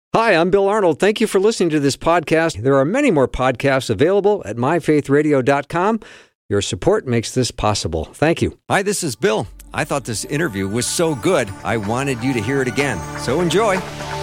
Hi, I'm Bill Arnold. Thank you for listening to this podcast. There are many more podcasts available at myfaithradio.com. Your support makes this possible. Thank you. Hi, this is Bill. I thought this interview was so good, I wanted you to hear it again. So enjoy.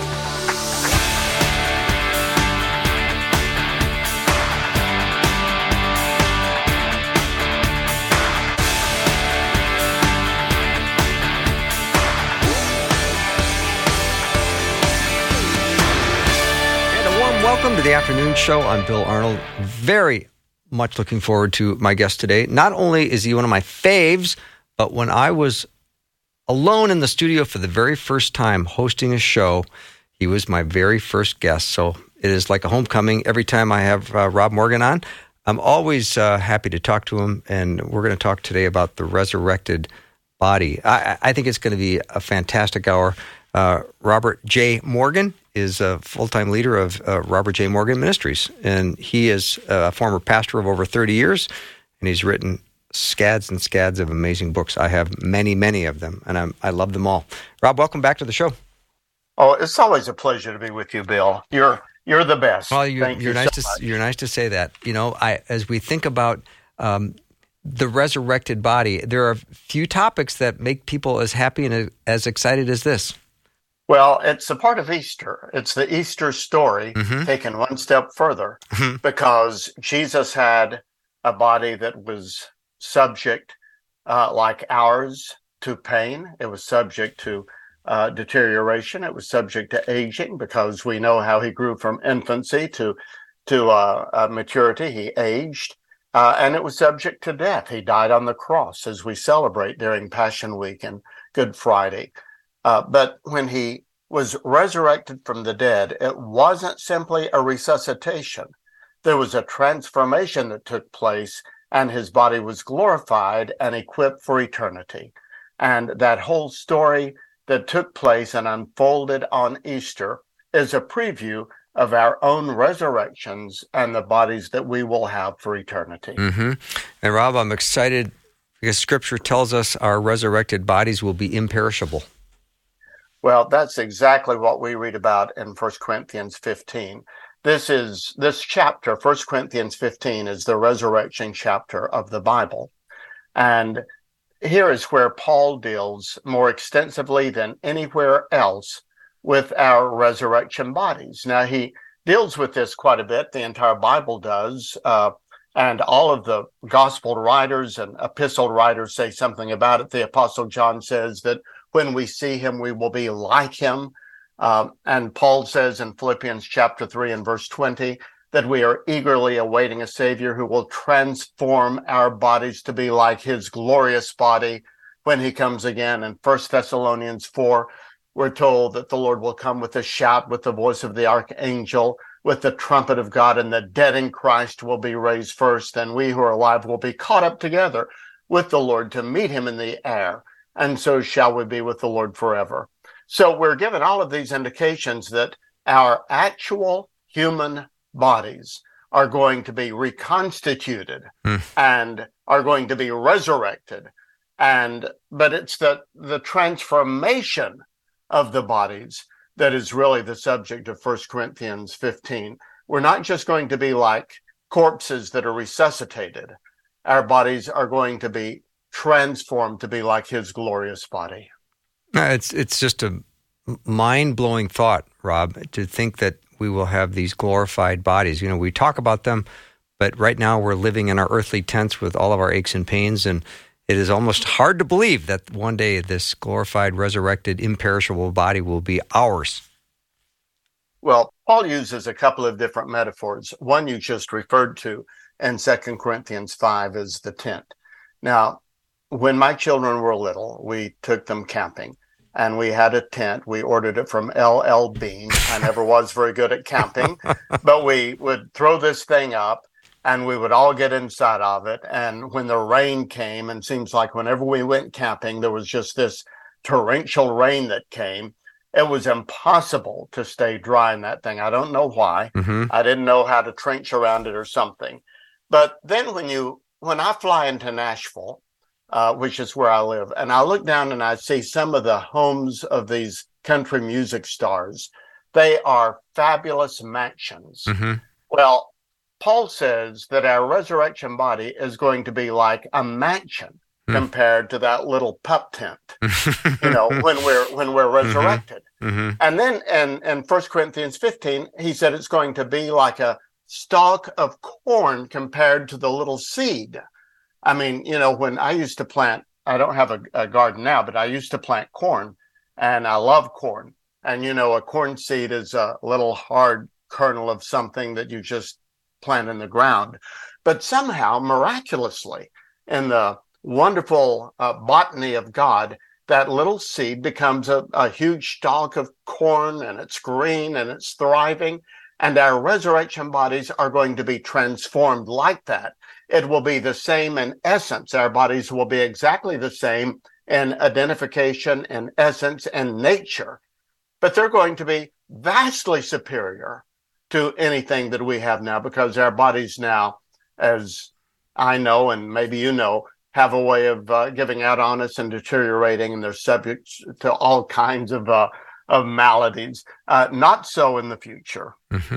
Welcome to the afternoon show. I'm Bill Arnold. Very much looking forward to my guest today. Not only is he one of my faves, but when I was alone in the studio for the very first time hosting a show, he was my very first guest. So it is like a homecoming every time I have Rob Morgan on. I'm always happy to talk to him, and we're going to talk today about the resurrected body. I think it's going to be a fantastic hour. Robert J. Morgan is a full-time leader of Robert J. Morgan Ministries, and he is a former pastor of over 30 years, and he's written scads and scads of amazing books. I have many, many of them, and I love them all. Rob, welcome back to the show. Oh, it's always a pleasure to be with you, Bill. You're the best. Well, you're nice to say that. You know, as we think about the resurrected body, there are a few topics that make people as happy and as excited as this. Well, it's a part of Easter. It's the Easter story taken one step further because Jesus had a body that was subject, like ours, to pain. It was subject to deterioration. It was subject to aging because we know how he grew from infancy to maturity. He aged. And it was subject to death. He died on the cross as we celebrate during Passion Week and Good Friday. But when he was resurrected from the dead, it wasn't simply a resuscitation. There was a transformation that took place, and his body was glorified and equipped for eternity. And that whole story that took place and unfolded on Easter is a preview of our own resurrections and the bodies that we will have for eternity. And Rob, I'm excited because Scripture tells us our resurrected bodies will be imperishable. Well, that's exactly what we read about in 1 Corinthians 15. This chapter, 1 Corinthians 15, is the resurrection chapter of the Bible. And here is where Paul deals more extensively than anywhere else with our resurrection bodies. Now, he deals with this quite a bit. The entire Bible does. And all of the gospel writers and epistle writers say something about it. The Apostle John says that when we see him, we will be like him. And Paul says in Philippians chapter 3 and verse 20 that we are eagerly awaiting a Savior who will transform our bodies to be like his glorious body when he comes again. In 1 Thessalonians 4, we're told that the Lord will come with a shout, with the voice of the archangel, with the trumpet of God, and the dead in Christ will be raised first, and we who are alive will be caught up together with the Lord to meet him in the air. And so shall we be with the Lord forever. So we're given all of these indications that our actual human bodies are going to be reconstituted and are going to be resurrected. But it's the transformation of the bodies that is really the subject of 1 Corinthians 15. We're not just going to be like corpses that are resuscitated. Our bodies are going to be transformed to be like his glorious body. It's just a mind-blowing thought, Rob, to think that we will have these glorified bodies. You know, we talk about them, but right now we're living in our earthly tents with all of our aches and pains, and it is almost hard to believe that one day this glorified, resurrected, imperishable body will be ours. Well, Paul uses a couple of different metaphors. One you just referred to in 2 Corinthians 5 is the tent. Now, when my children were little, we took them camping, and we had a tent. We ordered it from LL Bean. I never was very good at camping, but we would throw this thing up, and we would all get inside of it. And when the rain came, and seems like whenever we went camping, there was just this torrential rain that came. It was impossible to stay dry in that thing. I don't know why. I didn't know how to trench around it or something. But then when I fly into Nashville, which is where I live, and I look down and I see some of the homes of these country music stars They are fabulous mansions. Well, Paul says that our resurrection body is going to be like a mansion compared to that little pup tent, when we're resurrected. And then in 1 Corinthians 15, he said it's going to be like a stalk of corn compared to the little seed. I mean, when I used to plant, I don't have a garden now, but I used to plant corn, and I love corn. And, a corn seed is a little hard kernel of something that you just plant in the ground. But somehow, miraculously, in the wonderful botany of God, that little seed becomes a huge stalk of corn, and it's green and it's thriving. And our resurrection bodies are going to be transformed like that. It will be the same in essence. Our bodies will be exactly the same in identification, in essence, and nature. But they're going to be vastly superior to anything that we have now, because our bodies now, as I know, and maybe have a way of giving out on us and deteriorating, and they're subject to all kinds of maladies. Not so in the future.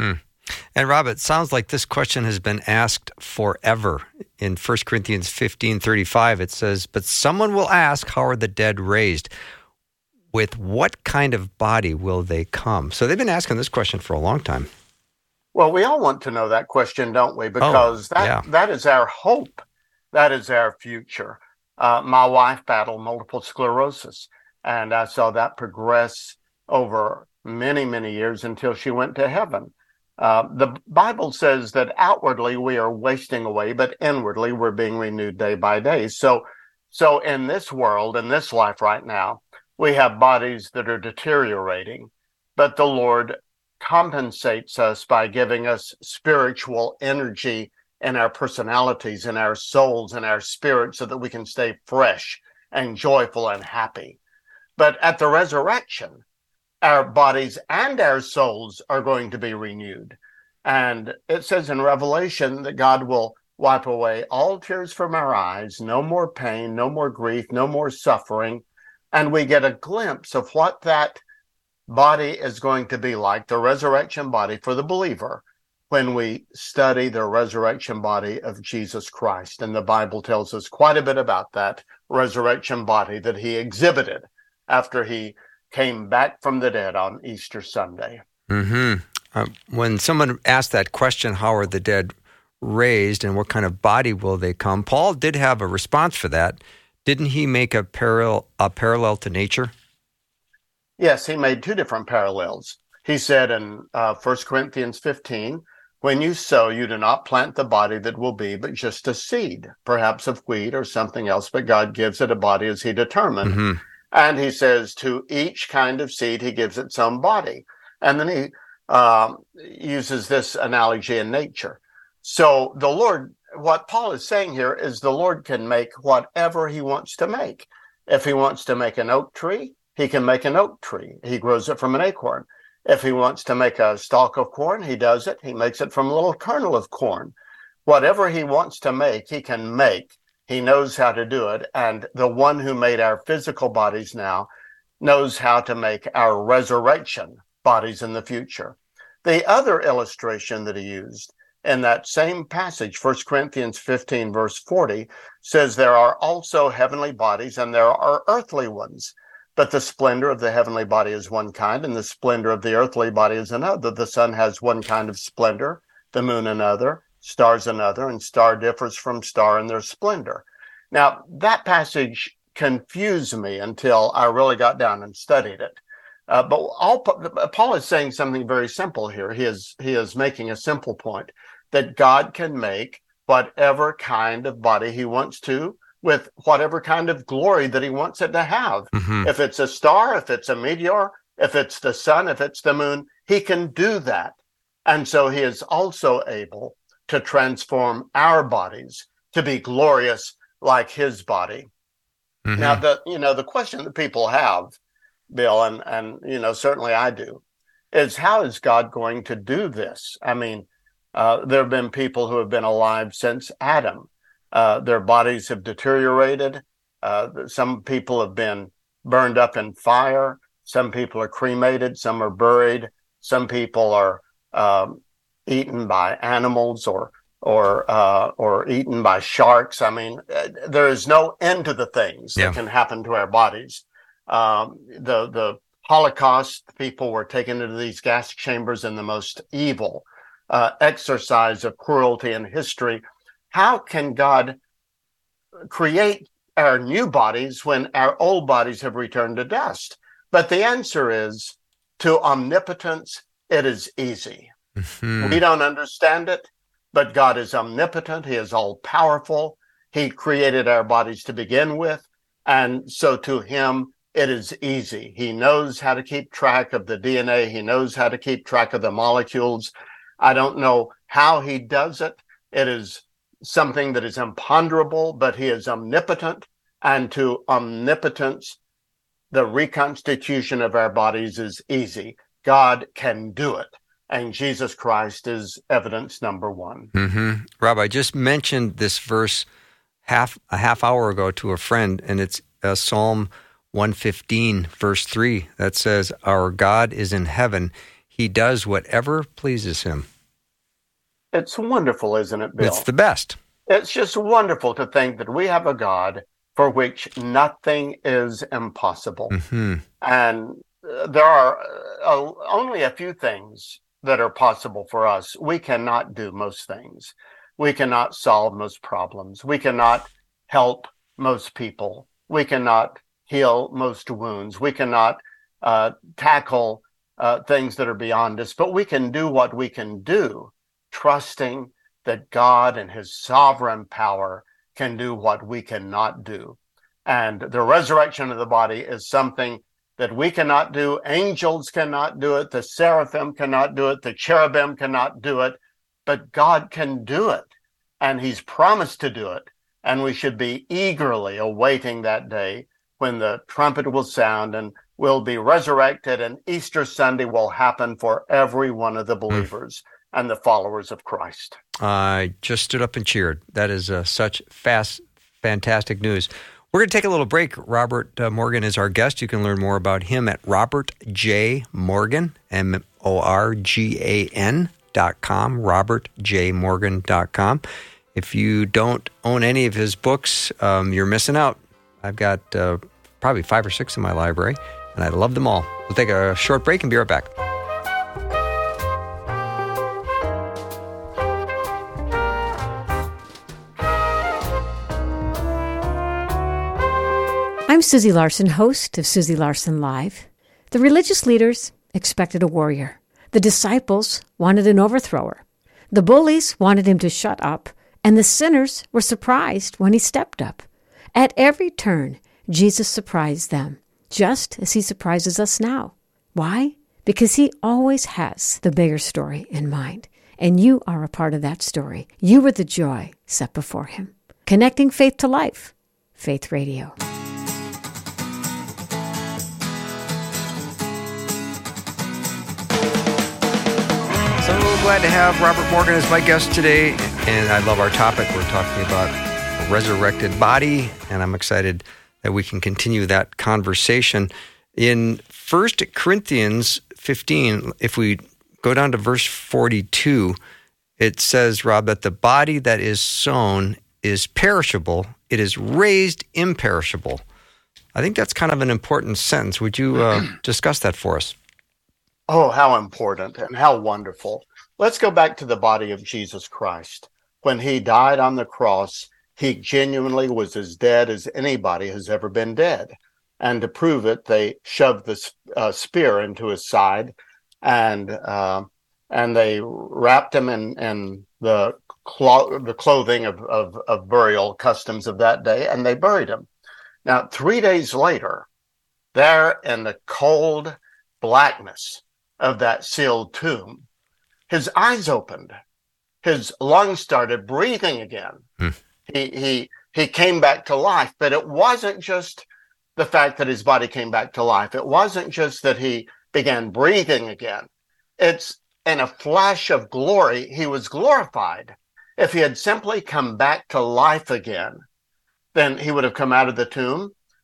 And Rob, it sounds like this question has been asked forever. In 1 Corinthians 15:35, it says, "But someone will ask, how are the dead raised? With what kind of body will they come?" So they've been asking this question for a long time. Well, we all want to know that question, don't we? Because that is our hope. That is our future. My wife battled multiple sclerosis, and I saw that progress over many, many years until she went to heaven. The Bible says that outwardly we are wasting away, but inwardly we're being renewed day by day. So in this world, in this life right now, we have bodies that are deteriorating, but the Lord compensates us by giving us spiritual energy in our personalities, in our souls, in our spirits, so that we can stay fresh and joyful and happy. But at the resurrection, our bodies and our souls are going to be renewed. And it says in Revelation that God will wipe away all tears from our eyes, no more pain, no more grief, no more suffering. And we get a glimpse of what that body is going to be like, the resurrection body for the believer, when we study the resurrection body of Jesus Christ. And the Bible tells us quite a bit about that resurrection body that he exhibited after he came back from the dead on Easter Sunday. When someone asked that question, how are the dead raised and what kind of body will they come, Paul did have a response for that. Didn't he make a parallel to nature? Yes, he made two different parallels. He said in 1 Corinthians 15, "When you sow, you do not plant the body that will be, but just a seed, perhaps of wheat or something else, but God gives it a body as he determined." And he says to each kind of seed, he gives its own body. And then he uses this analogy in nature. So the Lord, what Paul is saying here is the Lord can make whatever he wants to make. If he wants to make an oak tree, he can make an oak tree. He grows it from an acorn. If he wants to make a stalk of corn, he does it. He makes it from a little kernel of corn. Whatever he wants to make, he can make. He knows how to do it. And the one who made our physical bodies now knows how to make our resurrection bodies in the future. The other illustration that he used in that same passage, 1 Corinthians 15, verse 40, says there are also heavenly bodies and there are earthly ones. But the splendor of the heavenly body is one kind, and the splendor of the earthly body is another. The sun has one kind of splendor, the moon another, stars another, and star differs from star in their splendor. Now, that passage confused me until I really got down and studied it. But Paul is saying something very simple here. He is making a simple point, that God can make whatever kind of body he wants to, with whatever kind of glory that he wants it to have. If it's a star, if it's a meteor, if it's the sun, if it's the moon, he can do that. And so he is also able to transform our bodies to be glorious like his body. Now, the question that people have, Bill, and certainly I do, is how is God going to do this? I mean, there have been people who have been alive since Adam. Their bodies have deteriorated. Some people have been burned up in fire. Some people are cremated. Some are buried. Some people are eaten by animals or eaten by sharks. I mean, there is no end to the things that can happen to our bodies. The Holocaust, people were taken into these gas chambers in the most evil exercise of cruelty in history. How can God create our new bodies when our old bodies have returned to dust? But the answer is, to omnipotence, it is easy. Mm-hmm. We don't understand it, but God is omnipotent. He is all powerful. He created our bodies to begin with. And so to him, it is easy. He knows how to keep track of the DNA. He knows how to keep track of the molecules. I don't know how he does it. It is something that is imponderable, but he is omnipotent. And to omnipotence, the reconstitution of our bodies is easy. God can do it. And Jesus Christ is evidence number one. Mm-hmm. Rob, I just mentioned this verse a half hour ago to a friend, and it's Psalm 115, verse 3, that says, "Our God is in heaven. He does whatever pleases him." It's wonderful, isn't it, Bill? It's the best. It's just wonderful to think that we have a God for which nothing is impossible. Mm-hmm. And there are only a few things that are possible for us. We cannot do most things. We cannot solve most problems. We cannot help most people. We cannot heal most wounds. We cannot tackle things that are beyond us, but we can do what we can do, trusting that God and his sovereign power can do what we cannot do. And the resurrection of the body is something that we cannot do. Angels cannot do it. The seraphim cannot do it. The cherubim cannot do it. But God can do it. And he's promised to do it. And we should be eagerly awaiting that day when the trumpet will sound and we'll be resurrected, and Easter Sunday will happen for every one of the believers and the followers of Christ. I just stood up and cheered. That is such fantastic news. We're going to take a little break. Robert Morgan is our guest. You can learn more about him at Robert J. Morgan, MORGAN.com, robertjmorgan.com. If you don't own any of his books, you're missing out. I've got probably 5 or 6 in my library, and I love them all. We'll take a short break and be right back. I'm Susie Larson, host of Susie Larson Live. The religious leaders expected a warrior. The disciples wanted an overthrower. The bullies wanted him to shut up, and the sinners were surprised when he stepped up. At every turn, Jesus surprised them, just as he surprises us now. Why? Because he always has the bigger story in mind, and you are a part of that story. You were the joy set before him. Connecting faith to life. Faith Radio. So glad to have Robert Morgan as my guest today, and I love our topic. We're talking about a resurrected body, and I'm excited that we can continue that conversation. In 1 Corinthians 15, if we go down to verse 42, it says, Rob, that the body that is sown is perishable, it is raised imperishable. I think that's kind of an important sentence. Would you discuss that for us? Oh, how important and how wonderful. Let's go back to the body of Jesus Christ. When he died on the cross, he genuinely was as dead as anybody has ever been dead. And to prove it, they shoved the spear into his side, and they wrapped him in the clothing of burial customs of that day, and they buried him. Now, 3 days later, there in the cold blackness of that sealed tomb, his eyes opened, his lungs started breathing again. He came back to life, but it wasn't just the fact that his body came back to life. It wasn't just that he began breathing again. It's in a flash of glory, he was glorified. If he had simply come back to life again, then he would have come out of the tomb,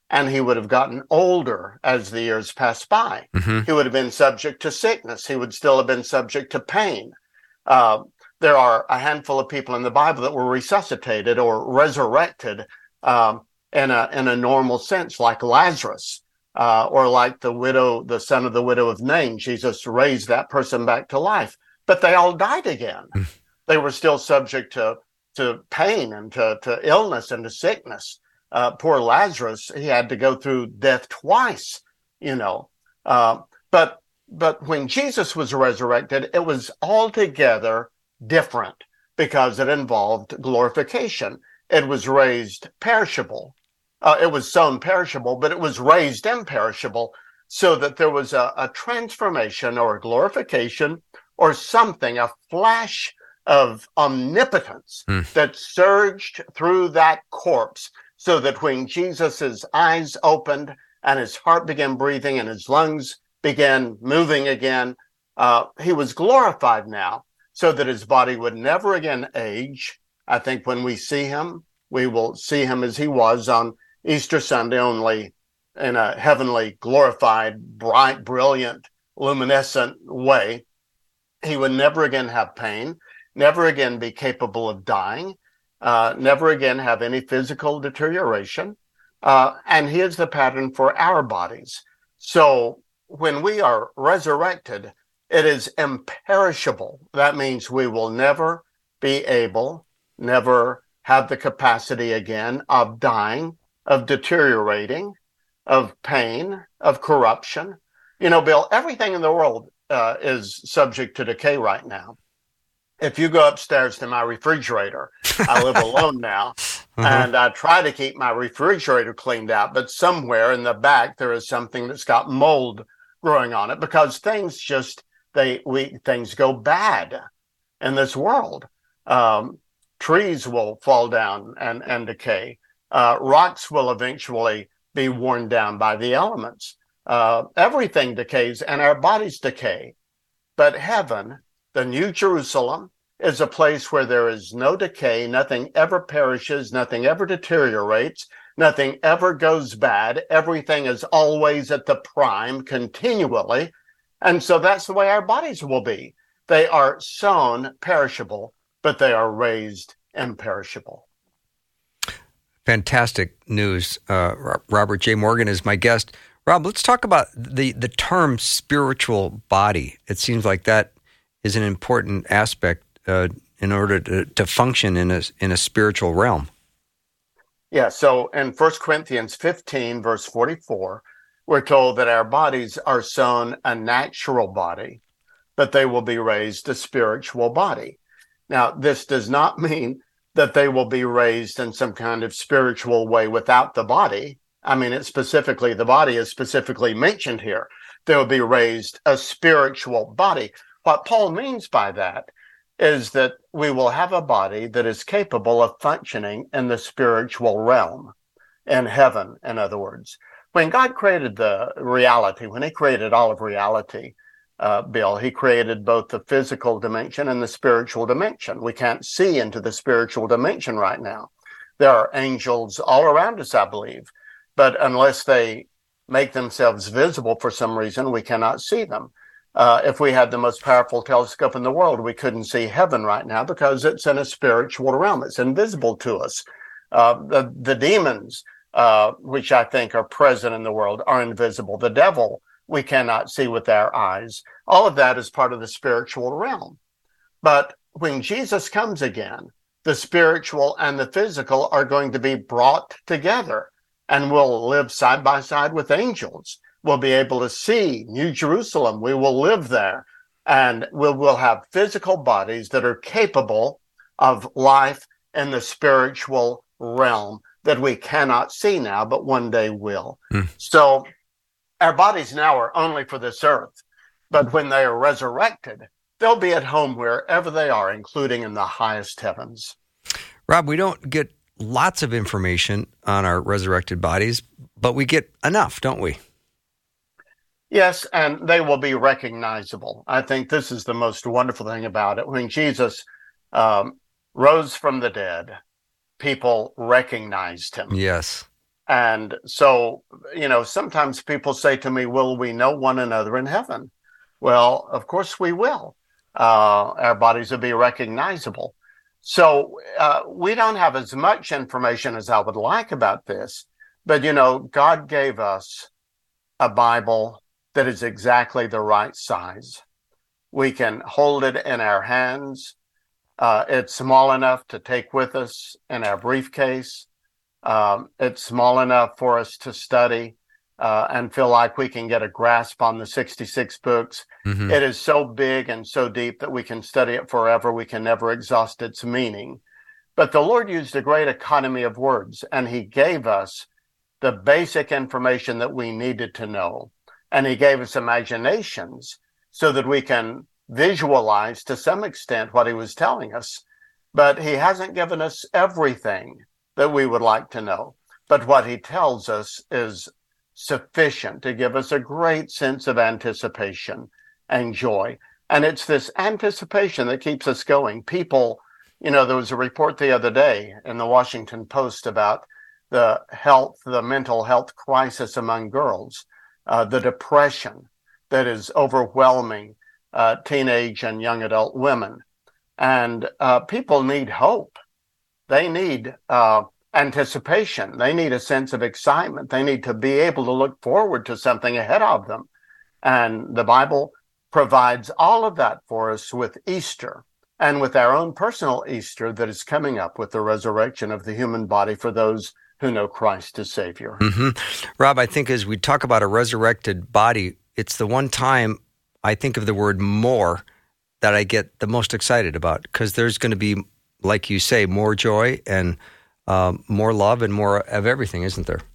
and he would have gotten older as the years passed by. He would have been subject to sickness. He would still have been subject to pain. There are a handful of people in the Bible that were resuscitated or resurrected in a normal sense, like Lazarus, or like the son of the widow of Nain. Jesus raised that person back to life, but they all died again. They were still subject to pain and to illness and to sickness. Poor Lazarus, he had to go through death twice, But when Jesus was resurrected, it was altogether different because it involved glorification. It was raised perishable. It was sown perishable, but it was raised imperishable, so that there was a transformation or a glorification or something, a flash of omnipotence that surged through that corpse, so that when Jesus's eyes opened and his heart began breathing and his lungs began moving again, he was glorified now, so that his body would never again age. I think when we see him, we will see him as he was on Easter Sunday, only in a heavenly, glorified, bright, brilliant, luminescent way. He would never again have pain, never again be capable of dying, never again have any physical deterioration. And he is the pattern for our bodies. So when we are resurrected, it is imperishable. That means we will never be able, never have the capacity again of dying, of deteriorating, of pain, of corruption. Bill, everything in the world is subject to decay right now. If you go upstairs to my refrigerator, I live alone now, and I try to keep my refrigerator cleaned out, but somewhere in the back there is something that's got mold growing on it, because things things go bad in this world. Trees will fall down and decay. Rocks will eventually be worn down by the elements. Everything decays, and our bodies decay. But heaven, the New Jerusalem, is a place where there is no decay, nothing ever perishes, nothing ever deteriorates, nothing ever goes bad. Everything is always at the prime, continually. And so that's the way our bodies will be. They are sown perishable, but they are raised imperishable. Fantastic news. Robert J. Morgan is my guest. Rob, let's talk about the term spiritual body. It seems like that is an important aspect in order to function in a spiritual realm. Yeah, so in 1 Corinthians 15, verse 44, we're told that our bodies are sown a natural body, but they will be raised a spiritual body. Now, this does not mean that they will be raised in some kind of spiritual way without the body. I mean, the body is specifically mentioned here. They will be raised a spiritual body. What Paul means by that is that we will have a body that is capable of functioning in the spiritual realm, in heaven, in other words. When God created the reality, when he created all of reality, Bill, he created both the physical dimension and the spiritual dimension. We can't see into the spiritual dimension right now. There are angels all around us, I believe, but unless they make themselves visible for some reason, we cannot see them. If we had the most powerful telescope in the world, we couldn't see heaven right now because it's in a spiritual realm. It's invisible to us. The demons, which I think are present in the world, are invisible. The devil, we cannot see with our eyes. All of that is part of the spiritual realm. But when Jesus comes again, the spiritual and the physical are going to be brought together, and we'll live side by side with angels. We'll be able to see New Jerusalem. We will live there, and we will have physical bodies that are capable of life in the spiritual realm that we cannot see now, but one day will. So our bodies now are only for this earth, but when they are resurrected, they'll be at home wherever they are, including in the highest heavens. Rob, we don't get lots of information on our resurrected bodies, but we get enough, don't we? Yes, and they will be recognizable. I think this is the most wonderful thing about it. When Jesus rose from the dead, people recognized him. Yes. And so, sometimes people say to me, will we know one another in heaven? Well, of course we will. Our bodies will be recognizable. So we don't have as much information as I would like about this. But, God gave us a Bible that is exactly the right size. We can hold it in our hands. It's small enough to take with us in our briefcase. It's small enough for us to study and feel like we can get a grasp on the 66 books. Mm-hmm. It is so big and so deep that we can study it forever. We can never exhaust its meaning. But the Lord used a great economy of words, and he gave us the basic information that we needed to know. And he gave us imaginations so that we can visualize to some extent what he was telling us. But he hasn't given us everything that we would like to know. But what he tells us is sufficient to give us a great sense of anticipation and joy. And it's this anticipation that keeps us going. People, there was a report the other day in the Washington Post about the mental health crisis among girls, the depression that is overwhelming teenage and young adult women. And people need hope. They need anticipation. They need a sense of excitement. They need to be able to look forward to something ahead of them. And the Bible provides all of that for us with Easter and with our own personal Easter that is coming up with the resurrection of the human body for those who know Christ as Savior. Mm-hmm. Rob, I think as we talk about a resurrected body, it's the one time I think of the word more that I get the most excited about, because there's going to be, like you say, more joy and more love and more of everything, isn't there?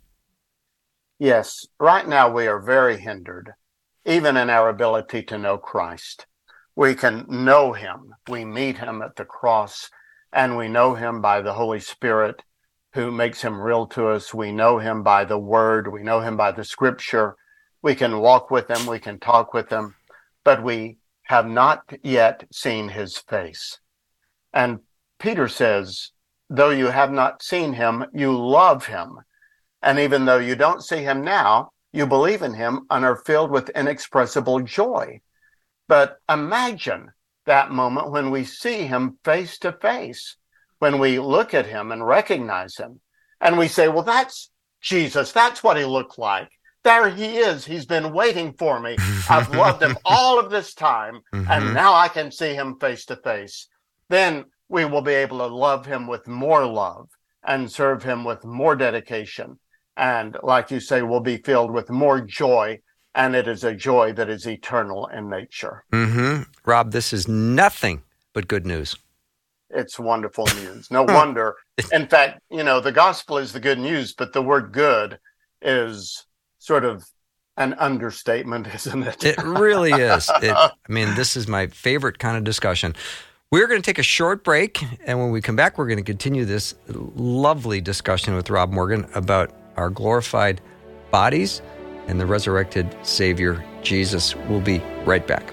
Yes. Right now we are very hindered, even in our ability to know Christ. We can know him. We meet him at the cross, and we know him by the Holy Spirit who makes him real to us. We know him by the word. We know him by the scripture. We can walk with him. We can talk with him, but we have not yet seen his face. And Peter says, though you have not seen him, you love him. And even though you don't see him now, you believe in him and are filled with inexpressible joy. But imagine that moment when we see him face to face, when we look at him and recognize him, and we say, well, that's Jesus. That's what he looked like. There he is. He's been waiting for me. I've loved him all of this time, and now I can see him face to face. Then we will be able to love him with more love and serve him with more dedication. And like you say, we'll be filled with more joy, and it is a joy that is eternal in nature. Mm-hmm. Rob, this is nothing but good news. It's wonderful news. No wonder. In fact, the gospel is the good news, but the word good is sort of an understatement, isn't it? It really is. This is my favorite kind of discussion. We're going to take a short break, and when we come back, we're going to continue this lovely discussion with Rob Morgan about our glorified bodies and the resurrected Savior, Jesus. We'll be right back.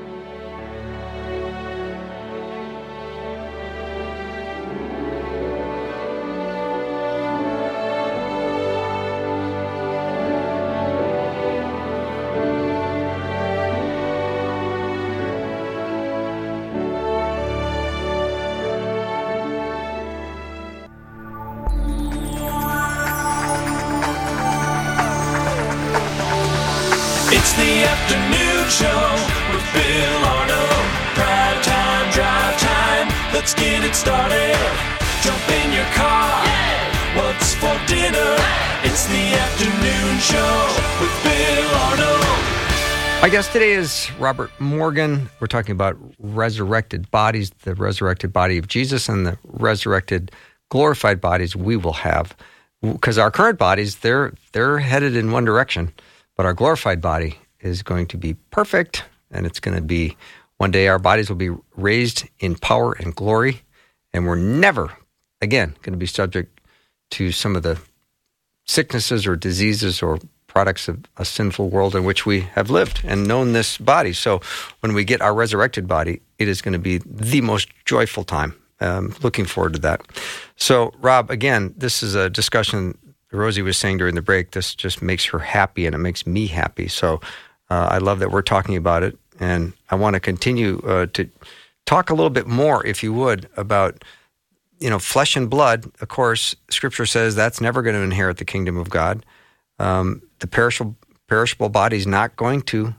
It's the afternoon show with Bill Arnold. Prime time, drive time. Let's get it started. Jump in your car. Yeah. What's for dinner? Hey. It's the afternoon show with Bill Arnold. My guest today is Robert Morgan. We're talking about resurrected bodies, the resurrected body of Jesus, and the resurrected glorified bodies we will have. Because our current bodies, they're headed in one direction. But our glorified body is going to be perfect, and it's going to be, one day our bodies will be raised in power and glory, and we're never, again, going to be subject to some of the sicknesses or diseases or products of a sinful world in which we have lived and known this body. So when we get our resurrected body, it is going to be the most joyful time. Looking forward to that. So, Rob, again, this is a discussion Rosie was saying during the break, this just makes her happy, and it makes me happy. So I love that we're talking about it, and I want to continue to talk a little bit more, if you would, about flesh and blood. Of course, Scripture says that's never going to inherit the kingdom of God. The perishable body is not going to.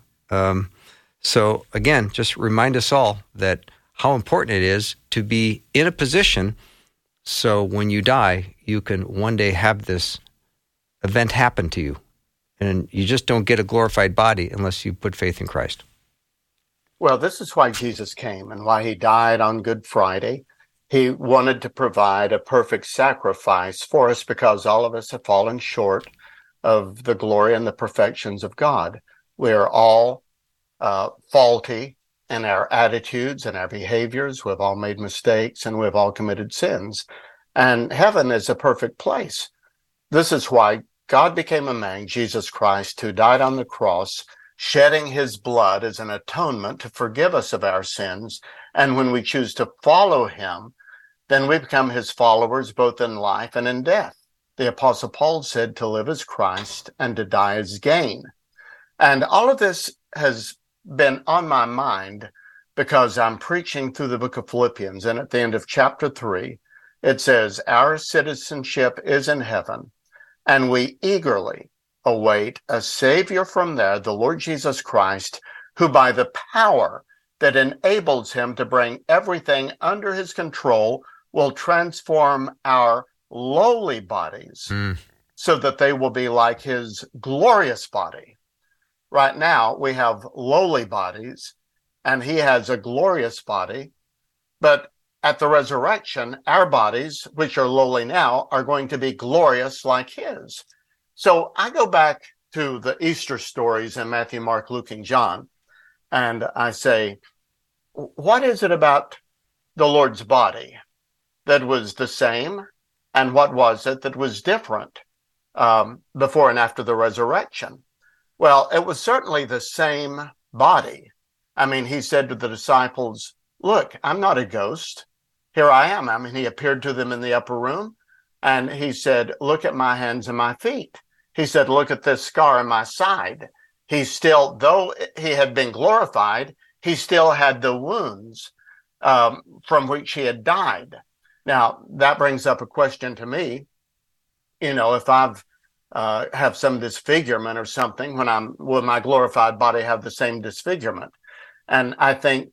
So again, just remind us all that how important it is to be in a position so when you die, you can one day have this event happen to you. And you just don't get a glorified body unless you put faith in Christ. Well, this is why Jesus came and why he died on Good Friday. He wanted to provide a perfect sacrifice for us because all of us have fallen short of the glory and the perfections of God. We are all faulty in our attitudes and our behaviors. We've all made mistakes and we've all committed sins. And heaven is a perfect place. This is why God became a man, Jesus Christ, who died on the cross, shedding his blood as an atonement to forgive us of our sins. And when we choose to follow him, then we become his followers both in life and in death. The Apostle Paul said to live as Christ and to die as gain. And all of this has been on my mind because I'm preaching through the book of Philippians. And at the end of chapter 3, it says, our citizenship is in heaven, and we eagerly await a Savior from there, the Lord Jesus Christ, who by the power that enables him to bring everything under his control will transform our lowly bodies so that they will be like his glorious body. Right now, we have lowly bodies, and he has a glorious body. But at the resurrection, our bodies, which are lowly now, are going to be glorious like his. So I go back to the Easter stories in Matthew, Mark, Luke, and John, and I say, what is it about the Lord's body that was the same, and what was it that was different before and after the resurrection? Well, it was certainly the same body. I mean, he said to the disciples, look, I'm not a ghost. Here I am. I mean, he appeared to them in the upper room, and he said, look at my hands and my feet. He said, look at this scar in my side. He still, though he had been glorified, he still had the wounds from which he had died. Now, that brings up a question to me. If I've have some disfigurement or something, will my glorified body have the same disfigurement? And I think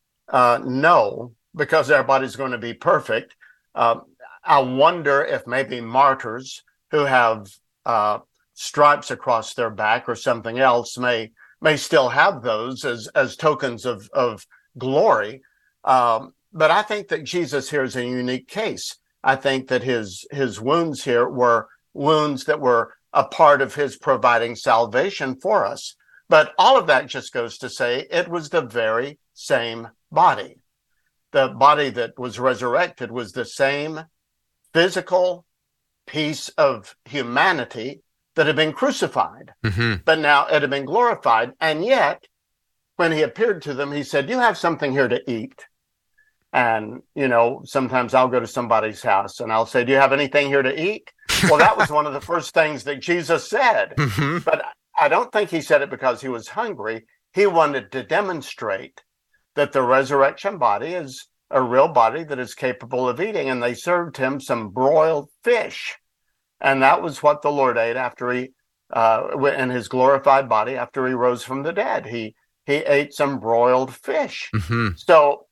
no, because our body's going to be perfect. I wonder if maybe martyrs who have stripes across their back or something else may still have those as tokens of glory. But I think that Jesus here is a unique case. I think that his wounds here were wounds that were a part of his providing salvation for us. But all of that just goes to say it was the very same body. The body that was resurrected was the same physical piece of humanity that had been crucified. Mm-hmm. But now it had been glorified. And yet, when he appeared to them, he said, you have something here to eat. And, sometimes I'll go to somebody's house and I'll say, do you have anything here to eat? Well, that was one of the first things that Jesus said. Mm-hmm. But I don't think he said it because he was hungry. He wanted to demonstrate that the resurrection body is a real body that is capable of eating. And they served him some broiled fish. And that was what the Lord ate after he, in his glorified body, after he rose from the dead. He ate some broiled fish. Mm-hmm. So,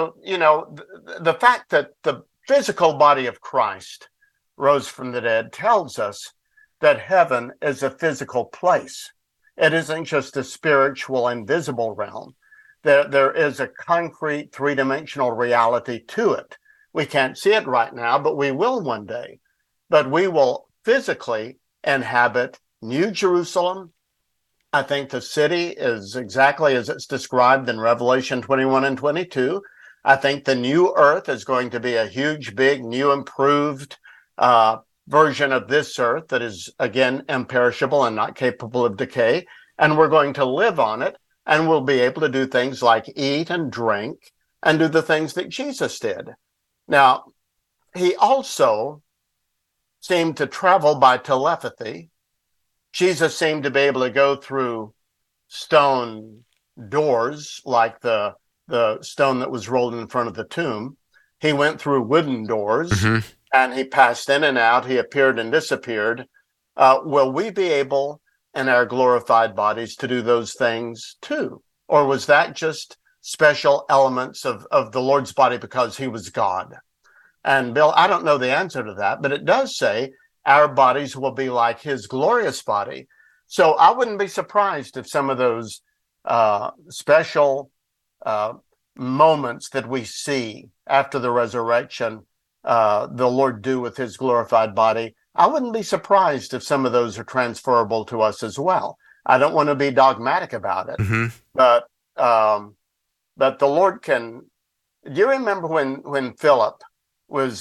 the fact that the physical body of Christ rose from the dead tells us that heaven is a physical place. It isn't just a spiritual, invisible realm. There is a concrete, three-dimensional reality to it. We can't see it right now, but we will one day. But we will physically inhabit New Jerusalem. I think the city is exactly as it's described in Revelation 21 and 22. I think the new earth is going to be a huge, big, new, improved version of this earth that is, again, imperishable and not capable of decay. And we're going to live on it, and we'll be able to do things like eat and drink and do the things that Jesus did. Now, he also seemed to travel by telepathy. Jesus seemed to be able to go through stone doors, like the stone that was rolled in front of the tomb. He went through wooden doors, and he passed in and out. He appeared and disappeared. Will we be able in our glorified bodies to do those things too? Or was that just special elements of the Lord's body because he was God? And Bill, I don't know the answer to that, but it does say our bodies will be like his glorious body. So I wouldn't be surprised if some of those special moments that we see after the resurrection, the Lord do with his glorified body, I wouldn't be surprised if some of those are transferable to us as well. I don't want to be dogmatic about it, but the Lord can. Do you remember when Philip was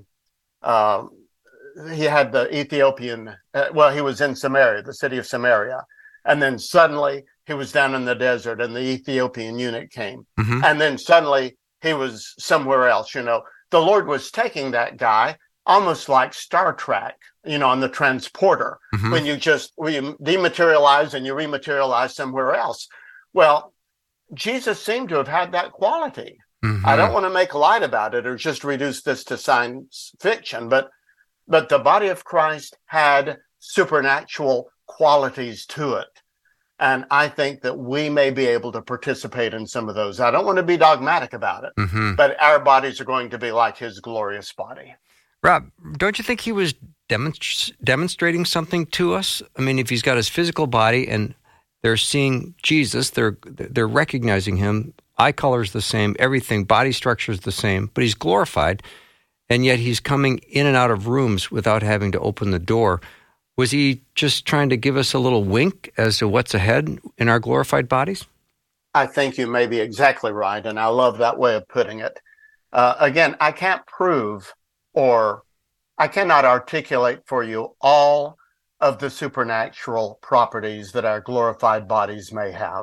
he had the Ethiopian? He was in Samaria, the city of Samaria, and then suddenly he was down in the desert, and the Ethiopian eunuch came, and then suddenly he was somewhere else. You know, the Lord was taking that guy almost like Star Trek, you know, on the transporter, when you dematerialize and you rematerialize somewhere else. Well, Jesus seemed to have had that quality. I don't want to make light about it or just reduce this to science fiction, but the body of Christ had supernatural qualities to it. And I think that we may be able to participate in some of those. I don't want to be dogmatic about it, but our bodies are going to be like his glorious body. Rob, don't you think he was demonstrating something to us? I mean, if he's got his physical body and they're seeing Jesus, they're recognizing him, eye color is the same, everything, body structure is the same, but he's glorified, and yet he's coming in and out of rooms without having to open the door. Was he just trying to give us a little wink as to what's ahead in our glorified bodies? I think you may be exactly right, and I love that way of putting it. Again, I can't prove or I cannot articulate for you all of the supernatural properties that our glorified bodies may have.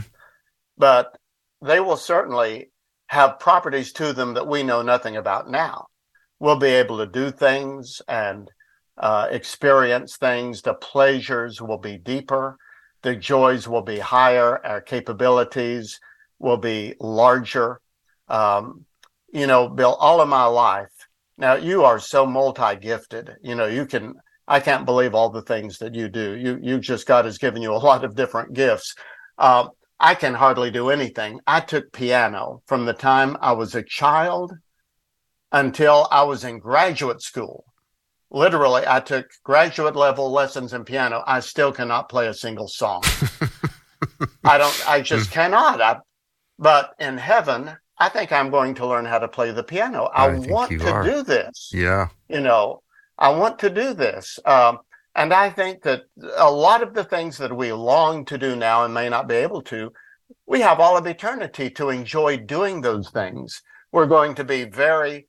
But they will certainly have properties to them that we know nothing about now. We'll be able to do things and experience things. The pleasures will be deeper. The joys will be higher. Our capabilities will be larger. You know, Bill, all of my life, now, you are so multi-gifted. You know, I can't believe all the things that you do. You just, God has given you a lot of different gifts. I can hardly do anything. I took piano from the time I was a child until I was in graduate school. Literally, I took graduate level lessons in piano. I still cannot play a single song. I just cannot. But in heaven, I think I'm going to learn how to play the piano. I want to do this. Yeah. You know, I want to do this. And I think that a lot of the things that we long to do now and may not be able to, we have all of eternity to enjoy doing those things. We're going to be very,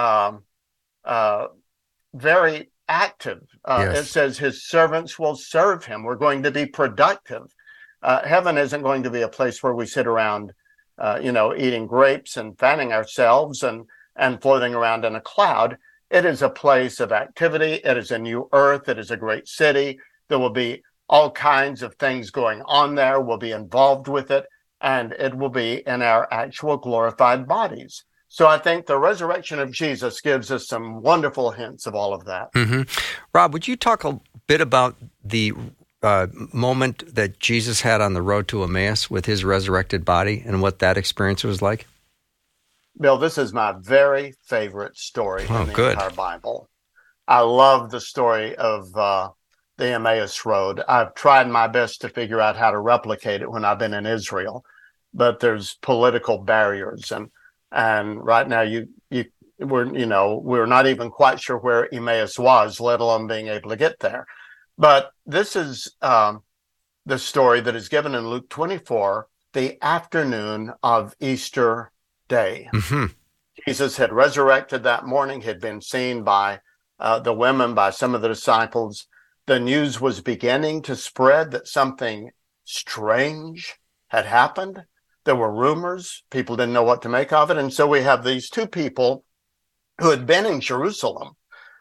very active. It says his servants will serve him. We're going to be productive. Heaven isn't going to be a place where we sit around eating grapes and fanning ourselves and floating around in a cloud. It is a place of activity. It is a new earth. It is a great city. There will be all kinds of things going on there. We'll be involved with it, and it will be in our actual glorified bodies. So I think the resurrection of Jesus gives us some wonderful hints of all of that. Rob, would you talk a bit about the moment that Jesus had on the road to Emmaus with his resurrected body and what that experience was like? Bill, this is my very favorite story in the entire Bible. I love the story of the Emmaus Road. I've tried my best to figure out how to replicate it when I've been in Israel, but there's political barriers, and right now we're not even quite sure where Emmaus was, let alone being able to get there. But this is the story that is given in Luke 24, the afternoon of Easter Day. Jesus had resurrected that morning, had been seen by the women, by some of the disciples. The news was beginning to spread that something strange had happened. There were rumors. People didn't know what to make of it. And so we have these two people who had been in Jerusalem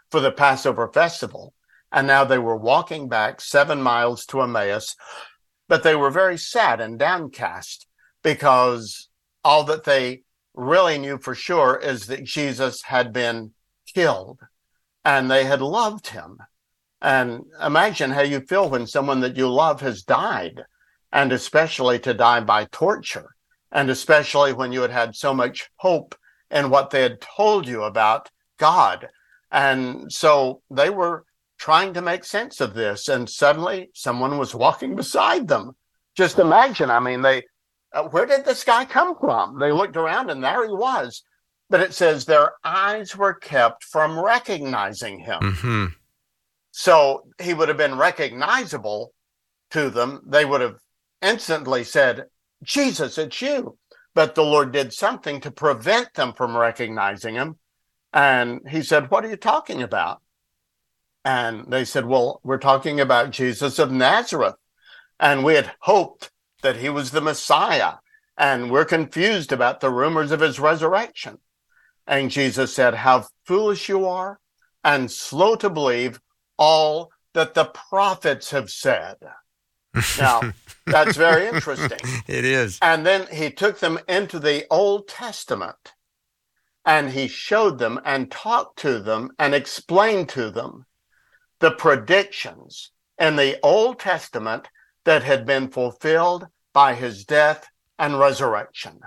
for the Passover festival. And now they were walking back 7 miles to Emmaus, but they were very sad and downcast because all that they really knew for sure is that Jesus had been killed and they had loved him. And imagine how you feel when someone that you love has died, and especially to die by torture, and especially when you had had so much hope in what they had told you about God. And so they were trying to make sense of this, and suddenly someone was walking beside them. Just imagine, I mean, where did this guy come from? They looked around and there he was. But it says their eyes were kept from recognizing him. Mm-hmm. So he would have been recognizable to them. They would have instantly said, Jesus, it's you. But the Lord did something to prevent them from recognizing him. And he said, what are you talking about? And they said, well, we're talking about Jesus of Nazareth. And we had hoped that he was the Messiah. And we're confused about the rumors of his resurrection. And Jesus said, how foolish you are and slow to believe all that the prophets have said. Now, that's very interesting. It is. And then he took them into the Old Testament and he showed them and talked to them and explained to them the predictions in the Old Testament that had been fulfilled by his death and resurrection.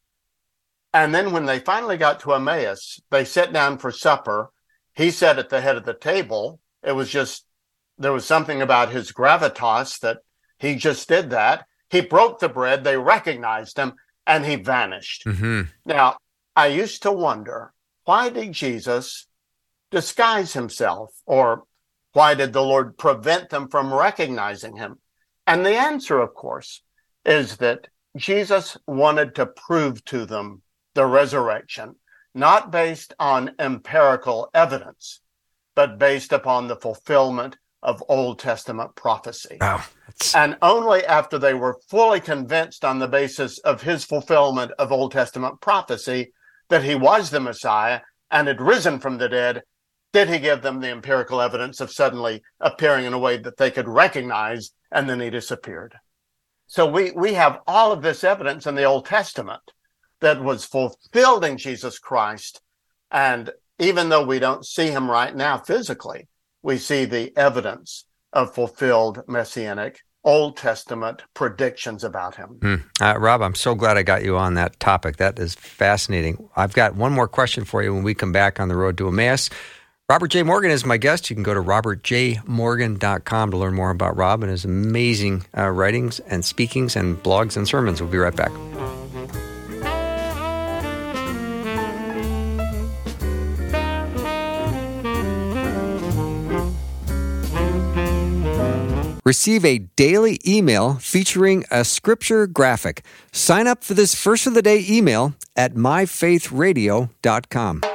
And then when they finally got to Emmaus, they sat down for supper. He sat at the head of the table. It was just, there was something about his gravitas that he just did that. He broke the bread, they recognized him, and he vanished. Mm-hmm. Now, I used to wonder, why did Jesus disguise himself? Or why did the Lord prevent them from recognizing him? And the answer, of course, is that Jesus wanted to prove to them the resurrection, not based on empirical evidence, but based upon the fulfillment of Old Testament prophecy. Wow. And only after they were fully convinced on the basis of his fulfillment of Old Testament prophecy that he was the Messiah and had risen from the dead, did he give them the empirical evidence of suddenly appearing in a way that they could recognize, and then he disappeared. So we have all of this evidence in the Old Testament that was fulfilled in Jesus Christ. And even though we don't see him right now physically, we see the evidence of fulfilled messianic Old Testament predictions about him. Rob, I'm so glad I got you on that topic. That is fascinating. I've got one more question for you when we come back on the road to Emmaus. Robert J. Morgan is my guest. You can go to robertjmorgan.com to learn more about Rob and his amazing writings and speakings and blogs and sermons. We'll be right back. Receive a daily email featuring a scripture graphic. Sign up for this first of the day email at myfaithradio.com.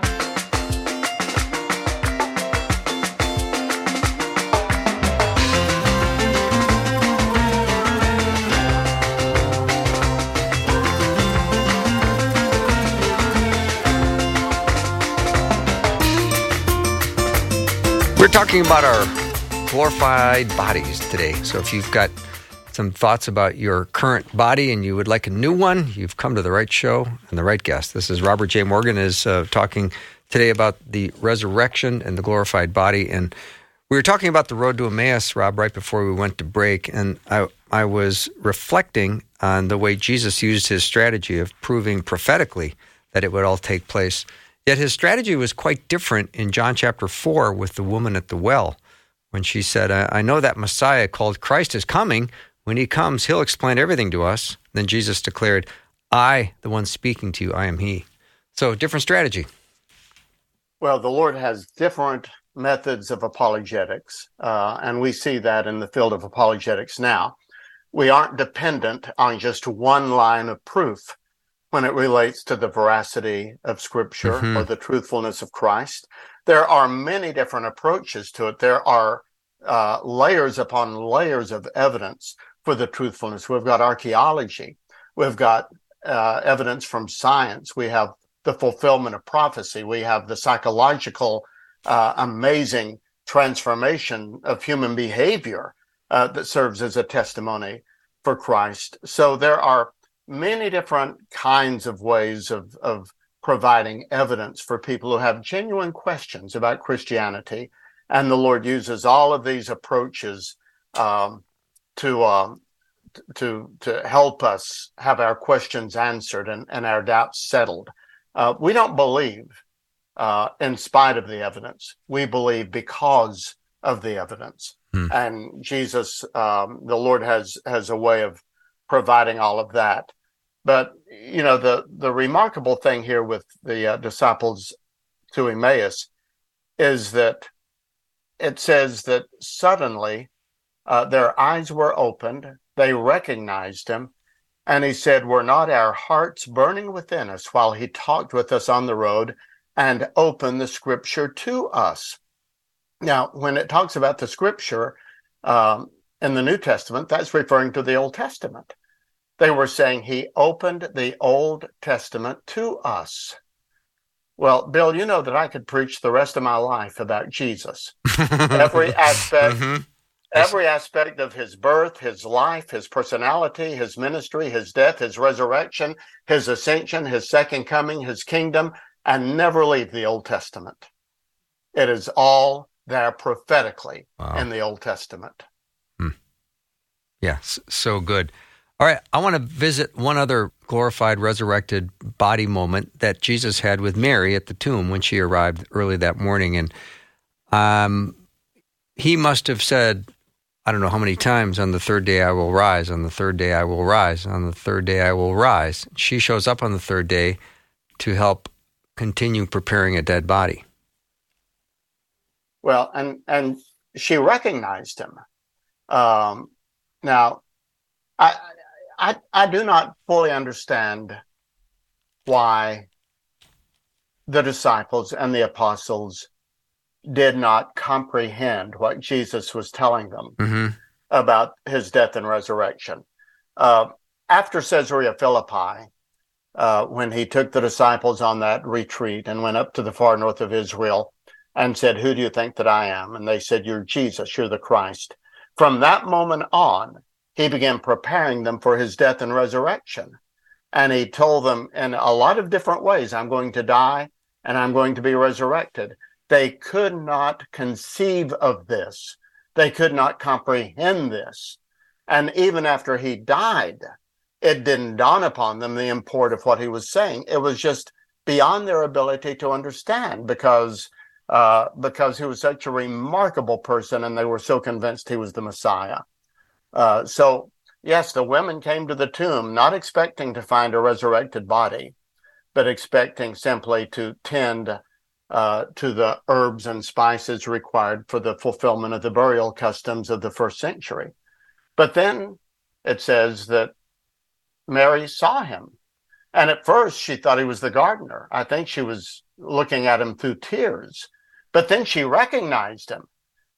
We're talking about our glorified bodies today. So if you've got some thoughts about your current body and you would like a new one, you've come to the right show and the right guest. This is Robert J. Morgan is talking today about the resurrection and the glorified body. And we were talking about the road to Emmaus, Rob, right before we went to break. And I was reflecting on the way Jesus used his strategy of proving prophetically that it would all take place. Yet his strategy was quite different in John chapter 4 with the woman at the well. When she said, I know that Messiah called Christ is coming. When he comes, he'll explain everything to us. Then Jesus declared, I, the one speaking to you, I am he. So different strategy. Well, the Lord has different methods of apologetics, and we see that in the field of apologetics now. We aren't dependent on just one line of proof when it relates to the veracity of Scripture or the truthfulness of Christ. There are many different approaches to it. There are layers upon layers of evidence for the truthfulness. We've got archaeology. We've got evidence from science. We have the fulfillment of prophecy. We have the psychological amazing transformation of human behavior that serves as a testimony for Christ. So there are many different kinds of ways of providing evidence for people who have genuine questions about Christianity. And the Lord uses all of these approaches to help us have our questions answered and our doubts settled. We don't believe in spite of the evidence. We believe because of the evidence. And Jesus, the Lord has a way of providing all of that. But, you know, the remarkable thing here with the disciples to Emmaus is that it says that suddenly their eyes were opened, they recognized him, and he said, "Were not our hearts burning within us while he talked with us on the road and opened the scripture to us?" Now, when it talks about the scripture in the New Testament, that's referring to the Old Testament. They were saying he opened the Old Testament to us. Well, Bill, you know that I could preach the rest of my life about Jesus. Every aspect, every aspect of his birth, his life, his personality, his ministry, his death, his resurrection, his ascension, his second coming, his kingdom, and never leave the Old Testament. It is all there prophetically in the Old Testament. Yeah, so good. All right, I want to visit one other glorified, resurrected body moment that Jesus had with Mary at the tomb when she arrived early that morning. And he must have said, I don't know how many times, "On the third day I will rise, on the third day I will rise, on the third day I will rise." She shows up on the third day to help continue preparing a dead body. Well, and she recognized him. Now, I do not fully understand why the disciples and the apostles did not comprehend what Jesus was telling them about his death and resurrection. After Caesarea Philippi, when he took the disciples on that retreat and went up to the far north of Israel and said, "Who do you think that I am?" And they said, "You're Jesus, you're the Christ." From that moment on, he began preparing them for his death and resurrection. And he told them in a lot of different ways, "I'm going to die and I'm going to be resurrected." They could not conceive of this. They could not comprehend this. And even after he died, it didn't dawn upon them the import of what he was saying. It was just beyond their ability to understand because he was such a remarkable person and they were so convinced he was the Messiah. So, yes, the women came to the tomb not expecting to find a resurrected body, but expecting simply to tend to the herbs and spices required for the fulfillment of the burial customs of the first century. But then it says that Mary saw him. And at first she thought he was the gardener. I think she was looking at him through tears. But then she recognized him.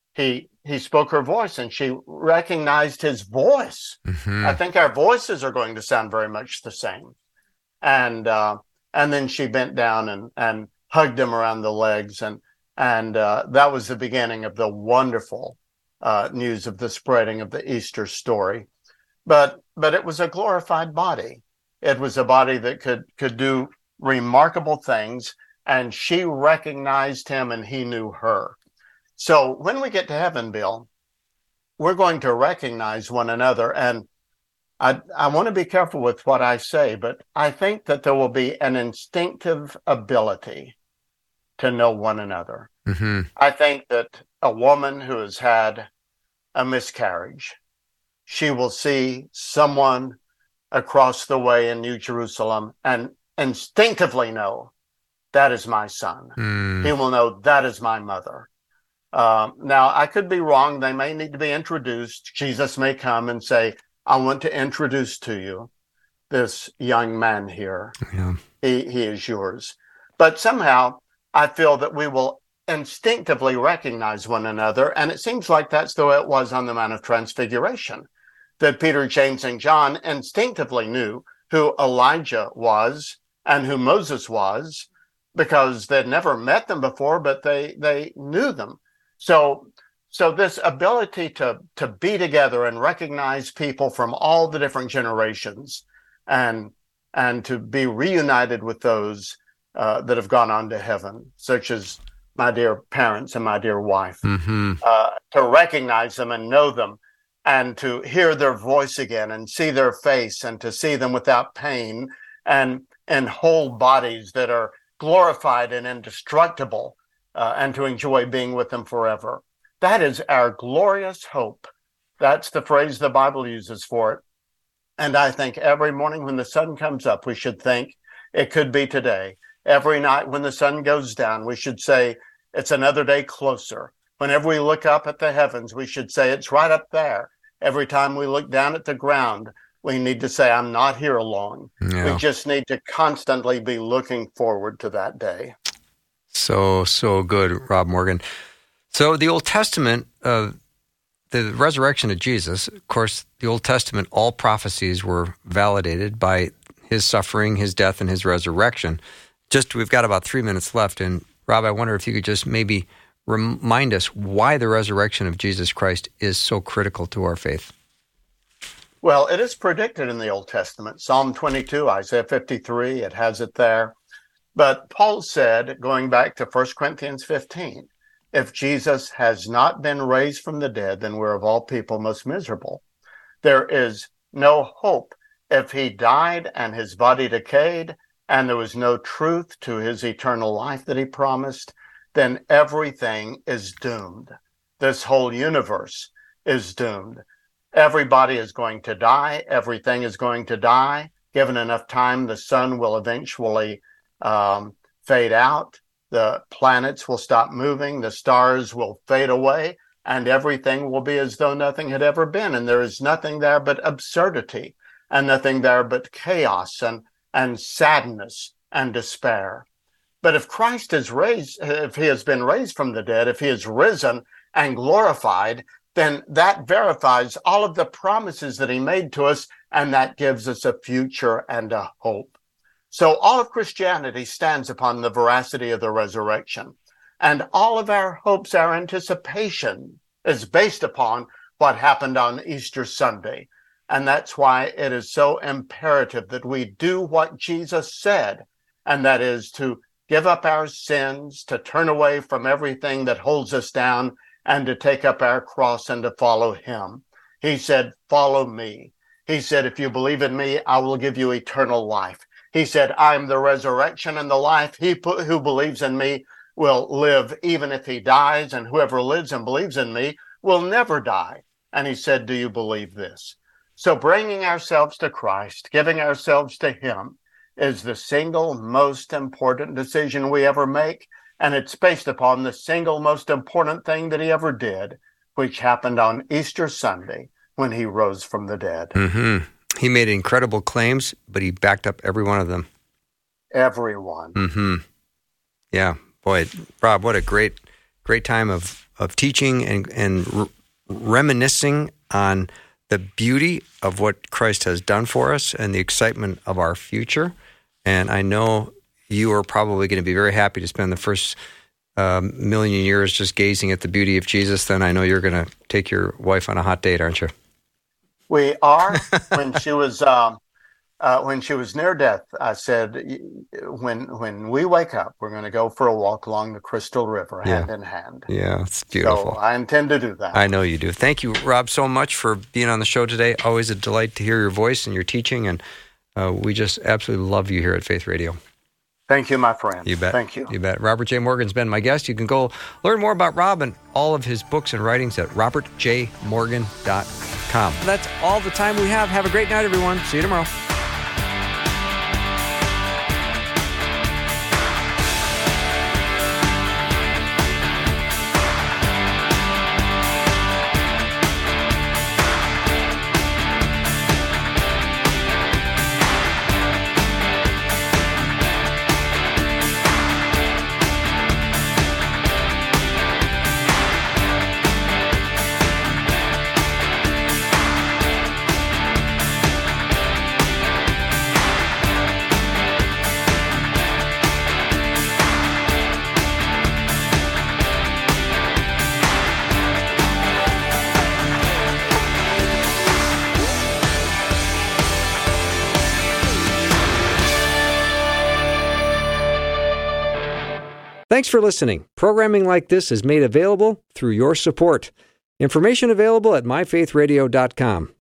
He spoke her voice and she recognized his voice. I think our voices are going to sound very much the same. And then she bent down and hugged him around the legs. And that was the beginning of the wonderful news of the spreading of the Easter story. But it was a glorified body. It was a body that could do remarkable things. And she recognized him and he knew her. So when we get to heaven, Bill, we're going to recognize one another. And I want to be careful with what I say, but I think that there will be an instinctive ability to know one another. I think that a woman who has had a miscarriage, she will see someone across the way in New Jerusalem and instinctively know that is my son. He will know that is my mother. Now, I could be wrong. They may need to be introduced. Jesus may come and say, "I want to introduce to you this young man here. Yeah. He is yours." But somehow I feel that we will instinctively recognize one another. And it seems like that's the way it was on the Mount of Transfiguration, that Peter, James, and John instinctively knew who Elijah was and who Moses was, because they'd never met them before, but they knew them. So this ability to be together and recognize people from all the different generations and to be reunited with those that have gone on to heaven, such as my dear parents and my dear wife, to recognize them and know them, and to hear their voice again and see their face, and to see them without pain and in whole bodies that are glorified and indestructible, and to enjoy being with them forever. That is our glorious hope. That's the phrase the Bible uses for it. And I think every morning when the sun comes up, we should think it could be today. Every night when the sun goes down, we should say it's another day closer. Whenever we look up at the heavens, we should say it's right up there. Every time we look down at the ground, we need to say, I'm not here alone. Yeah. We just need to constantly be looking forward to that day. So good, Rob Morgan. So the Old Testament, the resurrection of Jesus, of course, the Old Testament, all prophecies were validated by his suffering, his death, and his resurrection. We've got about 3 minutes left. And Rob, I wonder if you could just maybe remind us why the resurrection of Jesus Christ is so critical to our faith. Well, it is predicted in the Old Testament. Psalm 22, Isaiah 53, it has it there. But Paul said, going back to 1 Corinthians 15, if Jesus has not been raised from the dead, then we're of all people most miserable. There is no hope. If he died and his body decayed, and there was no truth to his eternal life that he promised, then everything is doomed. This whole universe is doomed. Everybody is going to die. Everything is going to die. Given enough time, the sun will eventually fade out. The planets will stop moving. The stars will fade away. And everything will be as though nothing had ever been. And there is nothing there but absurdity, and nothing there but chaos and sadness and despair. But if Christ is raised, if he has been raised from the dead, if he is risen and glorified, then that verifies all of the promises that he made to us, and that gives us a future and a hope. So all of Christianity stands upon the veracity of the resurrection, and all of our hopes, our anticipation is based upon what happened on Easter Sunday. And that's why it is so imperative that we do what Jesus said, and that is to give up our sins, to turn away from everything that holds us down, and to take up our cross and to follow him. He said, follow me. He said, if you believe in me, I will give you eternal life. He said, I am the resurrection and the life. He who believes in me will live even if he dies, and whoever lives and believes in me will never die. And he said, do you believe this? So bringing ourselves to Christ, giving ourselves to him, is the single most important decision we ever make. And it's based upon the single most important thing that he ever did, which happened on Easter Sunday when he rose from the dead. Mm-hmm. He made incredible claims, but he backed up every one of them. Everyone. Mm-hmm. Yeah. Boy, Rob, what a great time of teaching and reminiscing on the beauty of what Christ has done for us and the excitement of our future. And I know you are probably going to be very happy to spend the first million years just gazing at the beauty of Jesus. Then I know you're going to take your wife on a hot date, aren't you? We are. When she was near death, I said, when we wake up, we're going to go for a walk along the Crystal River, hand in hand. Yeah, it's beautiful. So I intend to do that. I know you do. Thank you, Rob, so much for being on the show today. Always a delight to hear your voice and your teaching, and we just absolutely love you here at Faith Radio. Thank you, my friend. You bet. Thank you. You bet. Robert J. Morgan's been my guest. You can go learn more about Rob and all of his books and writings at robertjmorgan.com. That's all the time we have. Have a great night, everyone. See you tomorrow. Thanks for listening. Programming like this is made available through your support. Information available at myfaithradio.com.